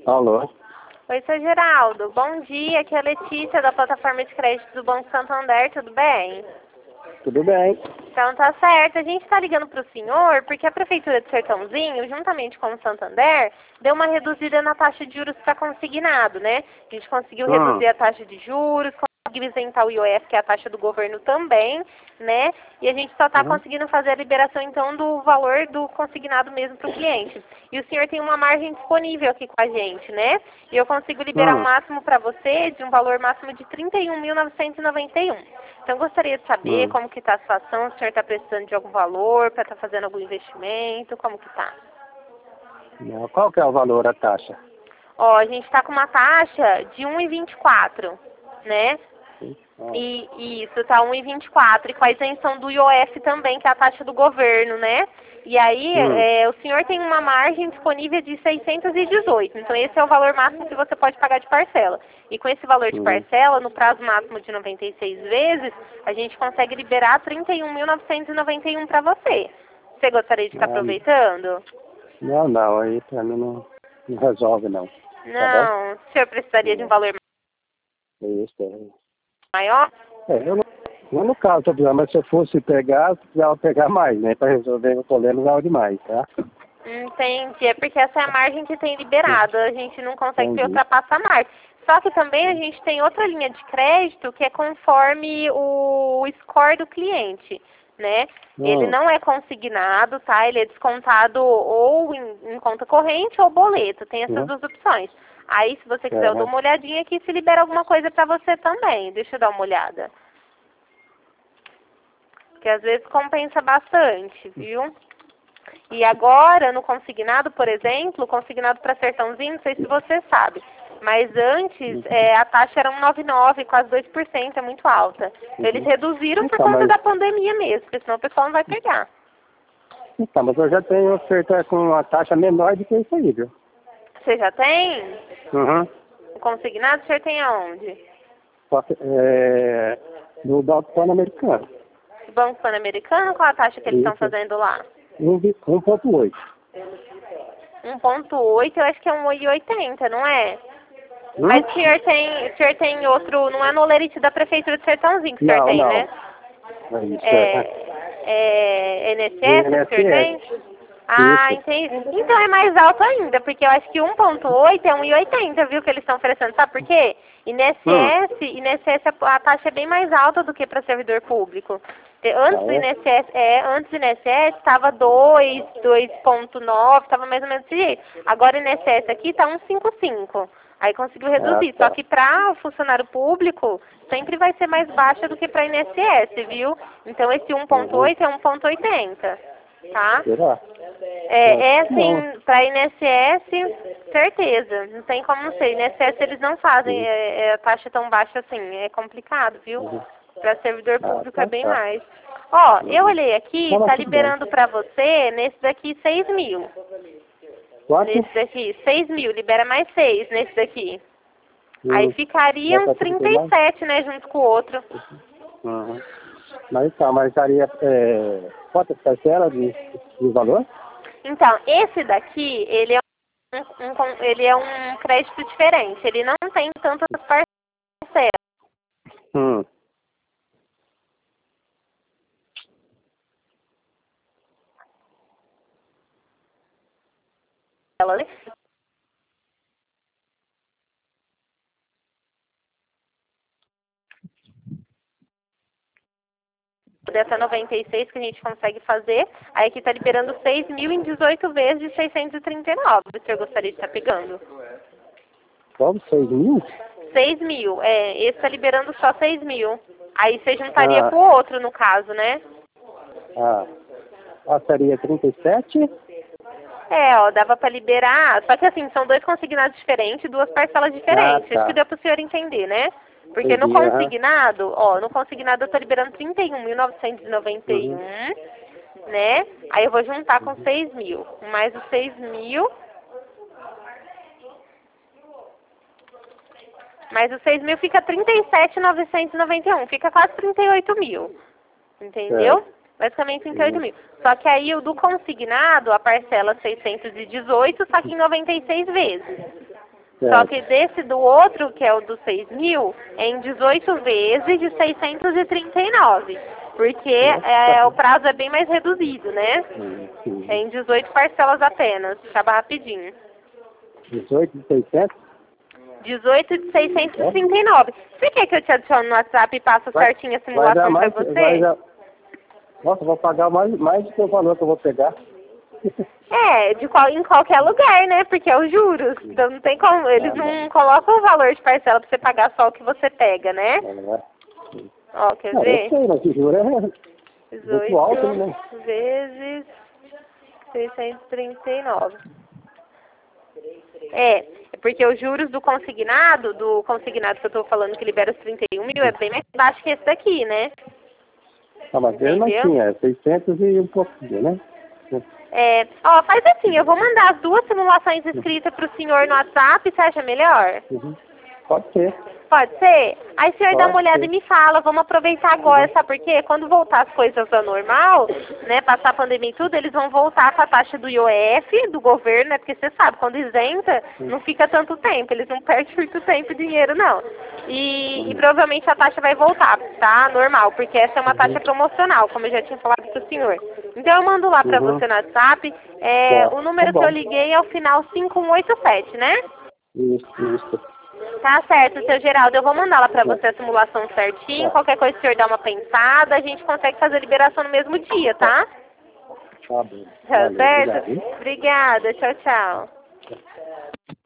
Alô? Oi, seu Geraldo. Bom dia, aqui é a Letícia da plataforma de crédito do Banco Santander, tudo bem? Tudo bem? Então tá certo, a gente está ligando para o senhor porque a Prefeitura de Sertãozinho, juntamente com o Santander, deu uma reduzida na taxa de juros para consignado, né? A gente conseguiu reduzir a taxa de juros, conseguiu isentar o IOF, que é a taxa do governo também, né? E a gente só está conseguindo fazer a liberação, então, do valor do consignado mesmo para o cliente. E o senhor tem uma margem disponível aqui com a gente, né? E eu consigo liberar um máximo para você de um valor máximo de R$ 31.991. Então, eu gostaria de saber como que está a situação, se o senhor está precisando de algum valor para estar fazendo algum investimento, como que está? Qual que é o valor, a taxa? Ó, a gente está com uma taxa de 1,24, né? E isso, tá 1,24. E com a isenção do IOF também, que é a taxa do governo, né? E aí, o senhor tem uma margem disponível de 618. Então, esse é o valor máximo que você pode pagar de parcela. E com esse valor de parcela, no prazo máximo de 96 vezes, a gente consegue liberar 31.991 para você. Você gostaria de estar aproveitando? Não, aí pra mim não resolve, não. Não, o senhor precisaria de um valor Isso. maior? Eu no caso, mas se eu fosse pegar, precisava pegar mais, né? Para resolver o problema, precisava de mais, tá? Entendi, é porque essa é a margem que tem liberado, a gente não consegue ultrapassar a margem. Só que também a gente tem outra linha de crédito que é conforme o score do cliente, né? Ele não é consignado, tá? Ele é descontado ou em conta corrente ou boleto, tem essas duas opções. Aí, se você quiser, eu dou uma olhadinha aqui se libera alguma coisa pra você também. Deixa eu dar uma olhada. Porque às vezes compensa bastante, viu? E agora, no consignado, por exemplo, consignado para Sertãozinho, não sei se você sabe, mas antes a taxa era 1,99, quase 2%, é muito alta. Eles reduziram por conta da pandemia mesmo, porque senão o pessoal não vai pegar. Então, mas eu já tenho oferta com uma taxa menor do que isso aí, viu? Você já tem? O consignado, o senhor tem aonde? No Banco Pan-Americano. Banco Pan-Americano, qual a taxa que eles estão fazendo lá? 1,8. 1,8, eu acho que é 1,80, não é? Mas o senhor tem outro, não é no Olerite da Prefeitura de Sertãozinho que o senhor tem, né? INSS que o senhor tem? Ah, entendi. Então é mais alto ainda, porque eu acho que 1,8 é 1,80, viu, que eles estão oferecendo. Sabe por quê? INSS a taxa é bem mais alta do que para servidor público. Antes do INSS estava 2,9, estava mais ou menos desse jeito. Agora o INSS aqui está 1,55. Aí conseguiu reduzir. Só que para funcionário público sempre vai ser mais baixa do que para INSS, viu? Então esse 1,8 é 1,80, tá? Assim, para INSS, certeza. Não tem como não ser. INSS eles não fazem a taxa tão baixa assim. É complicado, viu? Para servidor público é bem mais. Ó, eu olhei aqui, tá liberando para você, nesse daqui, 6 mil. Nesse daqui, 6 mil, libera mais 6 nesse daqui. Aí ficaria uns 37, né, junto com o outro. Mas daria quantas parcelas de valor? Então, esse daqui, ele é um crédito diferente, ele não tem tantas parcelas. Dessa 96 que a gente consegue fazer, aí aqui tá liberando 6 mil em 18 vezes de 639. O senhor gostaria de estar pegando? Como? 6 mil? 6 mil, esse tá liberando só 6 mil. Aí você juntaria com o outro, no caso, né? Seria 37? Ó, dava pra liberar, só que assim, são dois consignados diferentes, duas parcelas diferentes. Acho que deu pro senhor entender, né? Porque no consignado, no consignado eu tô liberando 31.991, né? Aí eu vou juntar com 6 mil, mais os 6 mil, mais os 6 mil fica 37.991, fica quase 38 mil, entendeu? Basicamente 38 mil. Só que aí o do consignado, a parcela 618, só que em 96 vezes. Só que desse do outro, que é o dos 6 mil, é em 18 vezes de 639. Porque o prazo é bem mais reduzido, né? É em 18 parcelas apenas. Acaba rapidinho. 18 de 600? 18 de 639. Você quer que eu te adicione no WhatsApp e passo certinho a simulação pra você? Nossa, eu vou pagar mais do que o valor que eu vou pegar. Em qualquer lugar, né? Porque é os juros. Então não tem como. Eles não colocam o valor de parcela pra você pagar só o que você pega, né? Ó, quer ver? Eu sei, mas o juro é muito alto, né? 18 vezes 639. É porque os juros do consignado que eu tô falando que libera os 31 mil, é bem mais baixo que esse daqui, né? Ah, mas ele não tinha, é 600 e um pouquinho, né? Faz assim, eu vou mandar as duas simulações escritas pro senhor no WhatsApp, você acha melhor? Pode ser. Pode ser? Aí o senhor dá uma olhada e me fala, vamos aproveitar agora, sabe por quê? Quando voltar as coisas ao normal, né, passar a pandemia e tudo, eles vão voltar com a taxa do IOF, do governo, né, porque você sabe, quando isenta, não fica tanto tempo, eles não perdem muito tempo e dinheiro, não. E provavelmente a taxa vai voltar, tá? Normal, porque essa é uma taxa promocional, como eu já tinha falado pro senhor. Então eu mando lá pra você no WhatsApp, o número que eu liguei é o final 5187, né? Isso. Tá certo, seu Geraldo. Eu vou mandar lá pra você a simulação certinho. Qualquer coisa, o senhor dá uma pensada. A gente consegue fazer a liberação no mesmo dia, tá? Tá bom. Tá certo? Obrigada. Tchau, tchau.